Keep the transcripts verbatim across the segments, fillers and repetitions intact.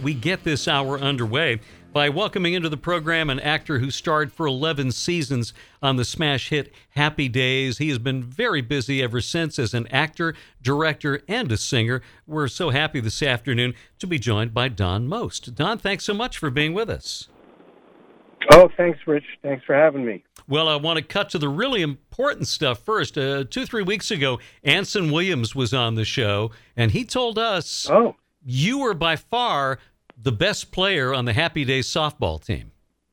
we get this hour underway by welcoming into the program an actor who starred for eleven seasons on the smash hit Happy Days. He has been very busy ever since as an actor, director, and a singer. We're so happy this afternoon to be joined by Don Most. Don, thanks so much for being with us. Oh, thanks, Rich. Thanks for having me. Well, I want to cut to the really important stuff first. Uh, two, three weeks ago, Anson Williams was on the show, and he told us oh. you were by far the best player on the Happy Days softball team.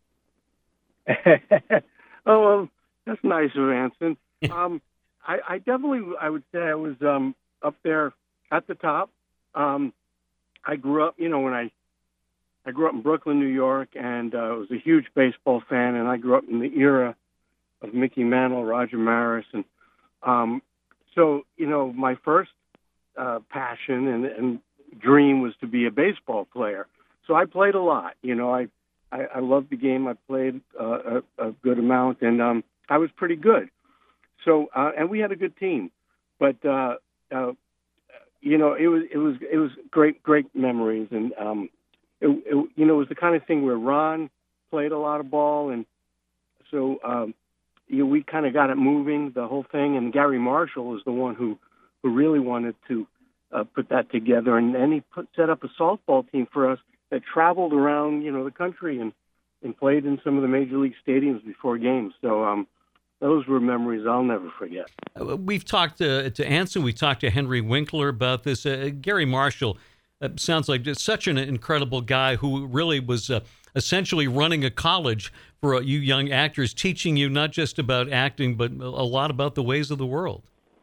oh, well, that's nice of Anson. um, I, I definitely, I would say I was um, up there at the top. Um, I grew up, you know, when I I grew up in Brooklyn, New York, and uh, was a huge baseball fan, and I grew up in the era of Mickey Mantle, Roger Maris, and um, so, you know, my first uh, passion and, and dream was to be a baseball player. So I played a lot. You know, I I, I loved the game. I played uh, a, a good amount, and um, I was pretty good. So, uh, and we had a good team, but uh, uh, you know, it was it was it was great great memories, and um, it, it, you know, it was the kind of thing where Ron played a lot of ball, and so um, you know, we kind of got it moving, the whole thing. And Gary Marshall was the one who who really wanted to uh, put that together, and then he put set up a softball team for us that traveled around, you know, the country and, and played in some of the major league stadiums before games. So um, those were memories I'll never forget. We've talked to, to Anson, we talked to Henry Winkler about this. Uh, Gary Marshall uh, sounds like just such an incredible guy who really was uh, essentially running a college for uh, you young actors, teaching you not just about acting, but a lot about the ways of the world.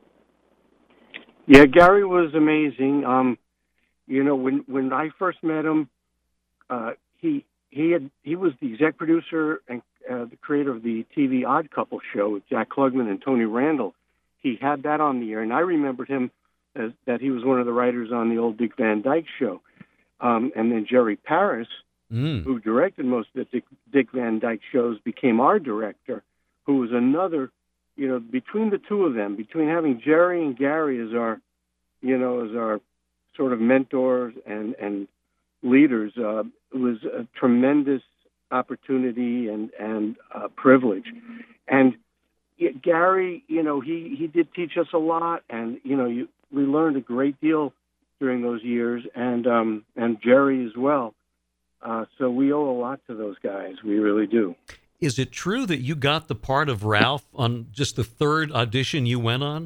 Yeah, Gary was amazing. Um, you know, when, when I first met him, Uh, he he had he was the exec producer and uh, the creator of the T V Odd Couple show with Jack Klugman and Tony Randall. He had that on the air, and I remembered him as that he was one of the writers on the old Dick Van Dyke show. Um, and then Jerry Paris, mm. who directed most of the Dick, Dick Van Dyke shows, became our director, who was another, you know, between the two of them, between having Jerry and Gary as our, you know, as our sort of mentors and and leaders, uh, it was a tremendous opportunity and and uh, privilege. And it, Gary, you know, he, he did teach us a lot, and you know, you, we learned a great deal during those years, and um, and Jerry as well. Uh, so we owe a lot to those guys. We really do. Is it true that you got the part of Ralph on just the third audition you went on?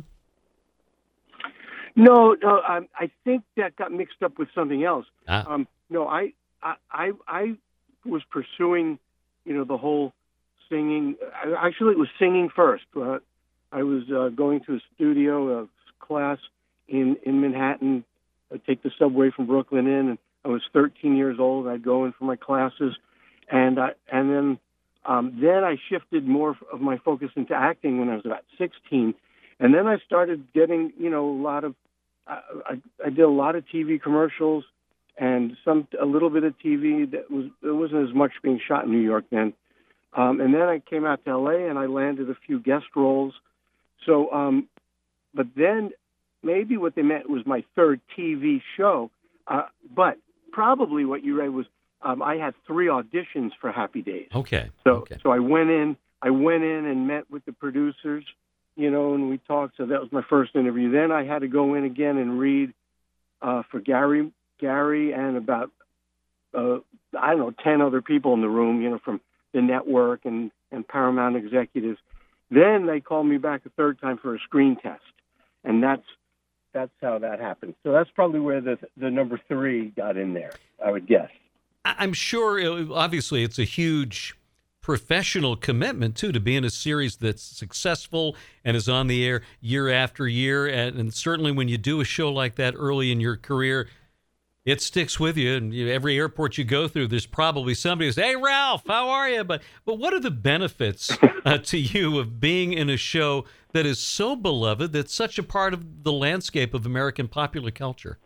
No, no, I, I think that got mixed up with something else. Ah. Um, no, I, I, I was pursuing, you know, the whole singing. Actually, it was singing first. Uh, I was uh, going to a studio, a class in, in Manhattan. I'd take the subway from Brooklyn in, and I was thirteen years old. I'd go in for my classes, and I, and then um, then I shifted more of my focus into acting when I was about sixteen, and then I started getting, you know, a lot of. I, I did a lot of T V commercials and some a little bit of T V that was there wasn't as much being shot in New York then. Um, and then I came out to L A and I landed a few guest roles. So, um, but then maybe what they meant was my third T V show. Uh, but probably what you read was um, I had three auditions for Happy Days. Okay. So, okay. so I went in. I went in and met with the producers. You know, and we talked, so that was my first interview. Then I had to go in again and read uh, for Gary, Gary, and about uh, I don't know ten other people in the room. You know, from the network and, and Paramount executives. Then they called me back a third time for a screen test, and that's that's how that happened. So that's probably where the the number three got in there, I would guess. I'm sure. Obviously, it's a huge professional commitment too to be in a series that's successful and is on the air year after year, and, and certainly when you do a show like that early in your career, it sticks with you. And you, every airport you go through, there's probably somebody who says, "Hey, Ralph, how are you?" But but what are the benefits uh, to you of being in a show that is so beloved, that's such a part of the landscape of American popular culture?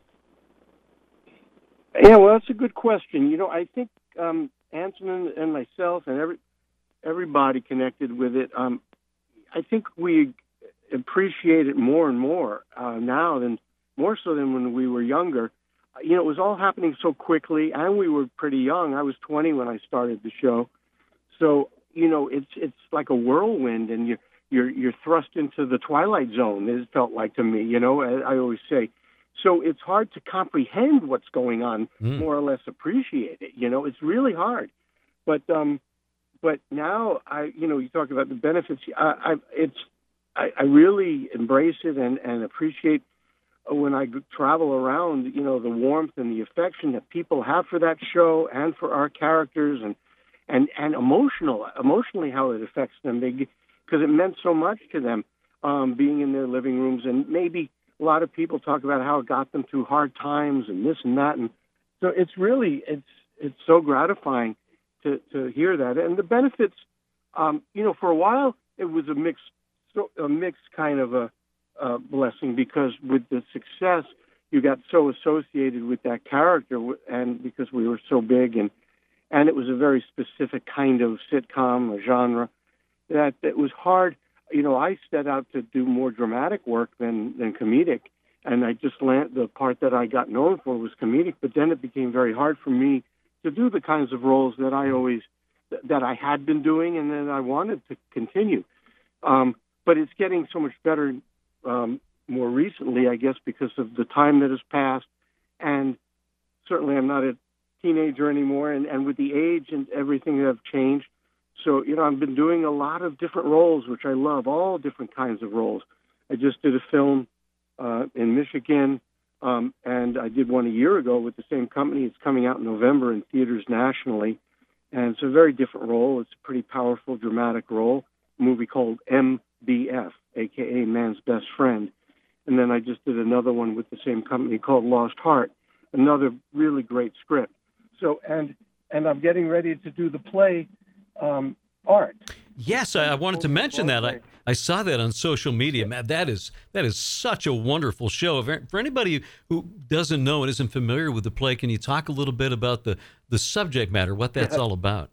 Yeah, well, that's a good question. You know, I think um, Anson and, and myself and every everybody connected with it, um, I think we appreciate it more and more uh, now than more so than when we were younger. you know, it was all happening so quickly, and we were pretty young. I was twenty when I started the show. So, you know, it's it's like a whirlwind, and you're, you're, you're thrust into the twilight zone, it felt like to me, you know, I, I always say. So it's hard to comprehend what's going on, mm. more or less appreciate it. You know, it's really hard. But um, but now, I you know, you talk about the benefits. I, I it's I, I really embrace it and, and appreciate when I travel around, you know, the warmth and the affection that people have for that show and for our characters, and and, and emotional, emotionally how it affects them, because it meant so much to them, um, being in their living rooms. And maybe a lot of people talk about how it got them through hard times and this and that. And so it's really, it's it's so gratifying to, to hear that. And the benefits, um, you know, for a while, it was a mixed, a mixed kind of a, Uh, blessing, because with the success, you got so associated with that character, and because we were so big, and and it was a very specific kind of sitcom, a genre, that it was hard. You know, I set out to do more dramatic work than than comedic, and I just land, the part that I got known for was comedic. But then it became very hard for me to do the kinds of roles that I always that I had been doing, and that I wanted to continue. Um, but it's getting so much better. Um, more recently, I guess, because of the time that has passed, and certainly I'm not a teenager anymore, and, and with the age and everything that have changed. So, you know, I've been doing a lot of different roles, which I love, all different kinds of roles. I just did a film uh, in Michigan, um, and I did one a year ago with the same company. It's coming out in November in theaters nationally, and it's a very different role. It's a pretty powerful, dramatic role, a movie called M B F, a k a. Man's Best Friend. And then I just did another one with the same company called Lost Heart, another really great script. So, and and I'm getting ready to do the play, um, Art. Yes, I, I wanted to mention that. I, I saw that on social media. Man, that is that is such a wonderful show. For anybody who doesn't know and isn't familiar with the play, can you talk a little bit about the, the subject matter, what that's all about?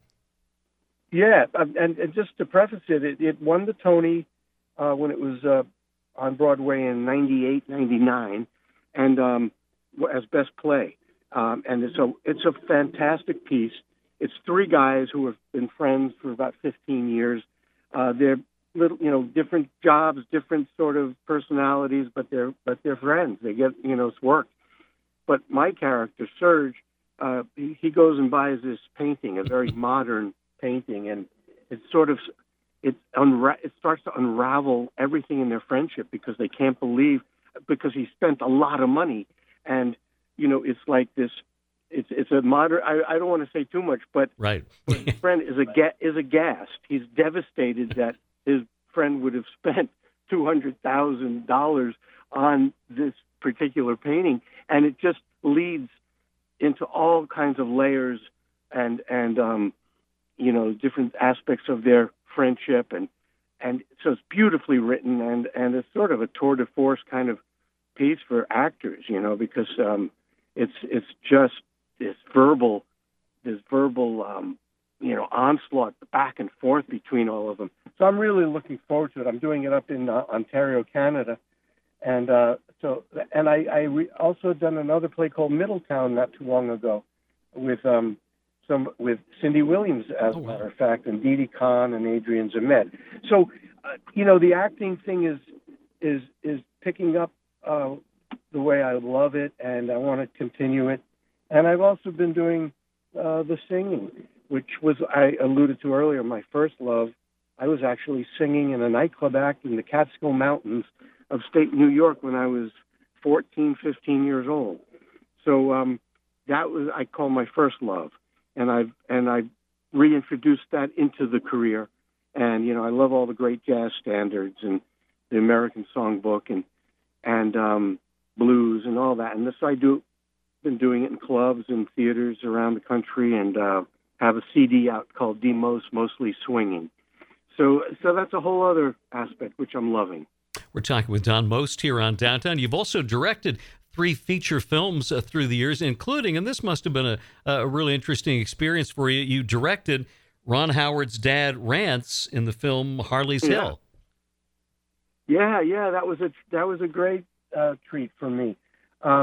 Yeah, and, and just to preface it, it, it won the Tony Uh, when it was uh, on Broadway in ninety-eight, ninety-nine, and um, as best play. Um, and it's a, it's a fantastic piece. It's three guys who have been friends for about fifteen years. Uh, they're little, you know, different jobs, different sort of personalities, but they're but they're friends. They get, you know, it's work. But my character, Serge, uh, he, he goes and buys this painting, a very modern painting, and it's sort of It, unra- it starts to unravel everything in their friendship, because they can't believe, because he spent a lot of money. And, you know, it's like this, it's it's a modern, I, I don't want to say too much, but right. his friend is, a ga- is aghast. He's devastated that his friend would have spent two hundred thousand dollars on this particular painting. And it just leads into all kinds of layers and, and um, you know, different aspects of their friendship, and and so it's beautifully written, and and it's sort of a tour de force kind of piece for actors, you know, because um, it's it's just this verbal, this verbal, um, you know, onslaught back and forth between all of them. So I'm really looking forward to it. I'm doing it up in uh, Ontario, Canada, and uh, so and I, I re- also done another play called Middletown not too long ago, with um. Some with Cindy Williams, as a matter of fact, and Didi Khan and Adrian Zemed. So, uh, you know, the acting thing is is is picking up uh, the way I love it, and I want to continue it. And I've also been doing uh, the singing, which was, I alluded to earlier, my first love. I was actually singing in a nightclub act in the Catskill Mountains of state New York when I was fourteen, fifteen years old. So um, that was, I call my first love. And I've and I reintroduced that into the career, and you know I love all the great jazz standards and the American Songbook and and um, blues and all that. And this I do been doing it in clubs and theaters around the country, and uh, have a C D out called D Most Mostly Swinging. So so that's a whole other aspect which I'm loving. We're talking with Don Most here on Downtown. You've also directed three feature films uh, through the years, including, and this must have been a, a really interesting experience for you, you directed Ron Howard's dad, Rance, in the film Harley's yeah. Hill. Yeah, yeah, that was a that was a great uh, treat for me. Um,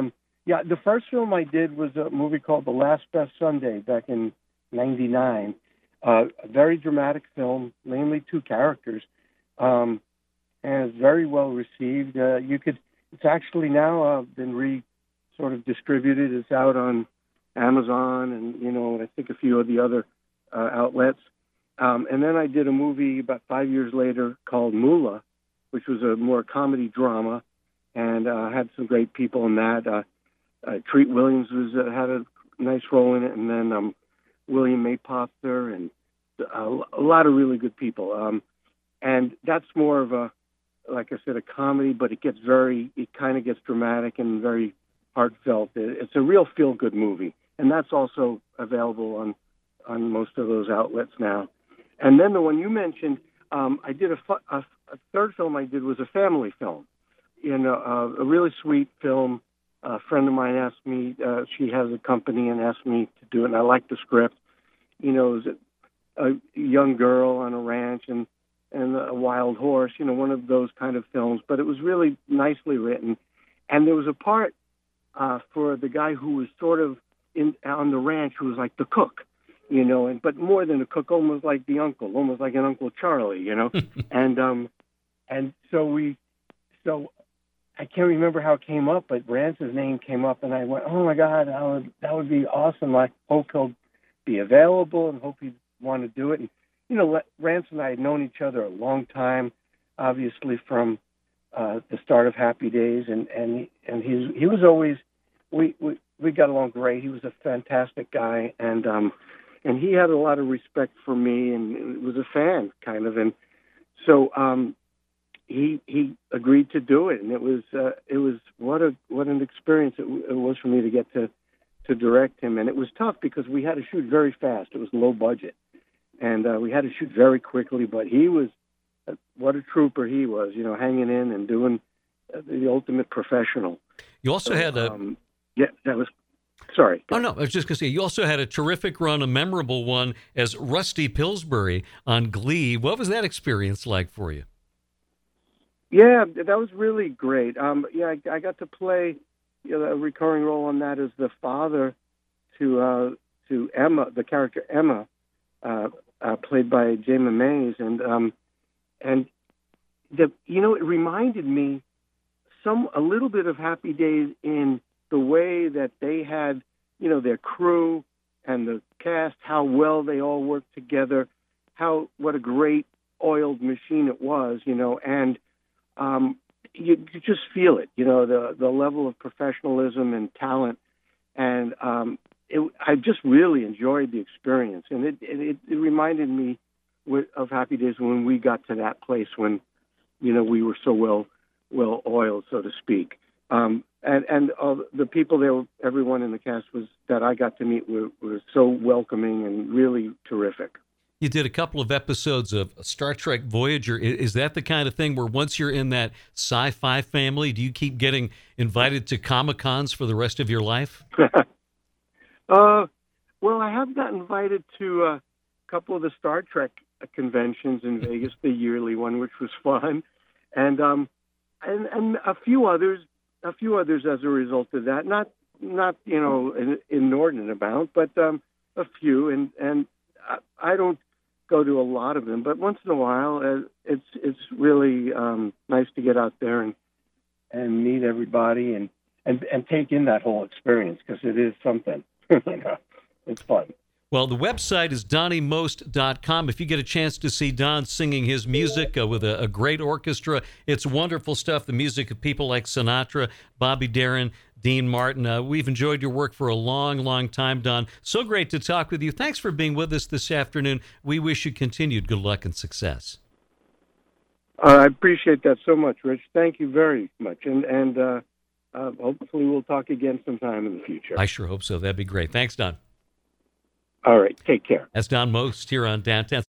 Yeah, the first film I did was a movie called The Last Best Sunday back in ninety-nine. Uh, a very dramatic film, mainly two characters, um, and it's very well received. Uh, you could, it's actually now uh, been re sort of distributed. It's out on Amazon and, you know, I think a few of the other uh, outlets. Um, and then I did a movie about five years later called Moolah, which was a more comedy drama, and uh, had some great people in that. Uh, uh, Treat Williams was uh, had a nice role in it, and then um, William Mapother, and a, a lot of really good people. Um, and that's more of a, like I said, a comedy, but it gets very, it kind of gets dramatic and very heartfelt. It's a real feel-good movie, and that's also available on on most of those outlets now. And then the one you mentioned, um, I did a, fu- a, a third film I did was a family film, you know, uh, a really sweet film. A friend of mine asked me, uh, she has a company and asked me to do it, and I liked the script. You know, it was a, a young girl on a ranch and, and a wild horse, you know, one of those kind of films, but it was really nicely written. And there was a part uh, for the guy who was sort of in on the ranch, who was like the cook, you know, and but more than a cook, almost like the uncle, almost like an Uncle Charlie, you know. and um, and so we, so I can't remember how it came up, but Rance's name came up, and I went, oh my God, that would that would be awesome. I hope he'll be available, and hope he'd want to do it. And you know, Rance and I had known each other a long time, obviously from uh, the start of Happy Days, and and and he he was always we we we got along great. He was a fantastic guy, and um. And he had a lot of respect for me, and was a fan, kind of. And so um, he he agreed to do it, and it was uh, it was what a what an experience it, it was for me to get to to direct him. And it was tough because we had to shoot very fast. It was low budget, and uh, we had to shoot very quickly. But he was uh, what a trooper he was, you know, hanging in and doing uh, the ultimate professional. You also so, had a um, yeah, that was. Sorry. Oh, no, I was just going to say, you also had a terrific run, a memorable one, as Rusty Pillsbury on Glee. What was that experience like for you? Yeah, that was really great. Um, yeah, I, I got to play you know, a recurring role on that as the father to uh, to Emma, the character Emma, uh, uh, played by Jayma Mays. And, um, and the, you know, it reminded me some a little bit of Happy Days in the way that they had, you know, their crew and the cast, how well they all worked together, how what a great oiled machine it was, you know, and um, you, you just feel it, you know, the the level of professionalism and talent, and um, it, I just really enjoyed the experience, and it it, it reminded me of Happy Days when we got to that place when, you know, we were so well well oiled, so to speak. Um, and and uh, the people there, everyone in the cast was that I got to meet were, were so welcoming and really terrific. You did a couple of episodes of Star Trek Voyager. Is that the kind of thing where once you're in that sci-fi family, do you keep getting invited to Comic-Cons for the rest of your life? uh, well, I have got invited to a couple of the Star Trek conventions in Vegas, the yearly one, which was fun, and um, and and a few others. A few others as a result of that, not not you know an inordinate amount, but um, a few, and and I, I don't go to a lot of them, but once in a while, uh, it's it's really um, nice to get out there and and meet everybody and and, and take in that whole experience because it is something. You know, it's fun. Well, the website is donnie most dot com. If you get a chance to see Don singing his music uh, with a, a great orchestra, it's wonderful stuff. The music of people like Sinatra, Bobby Darin, Dean Martin. Uh, we've enjoyed your work for a long, long time, Don. So great to talk with you. Thanks for being with us this afternoon. We wish you continued good luck and success. Uh, I appreciate that so much, Rich. Thank you very much. And, and uh, uh, hopefully we'll talk again sometime in the future. I sure hope so. That'd be great. Thanks, Don. All right. Take care. That's Don Most here on Downtown.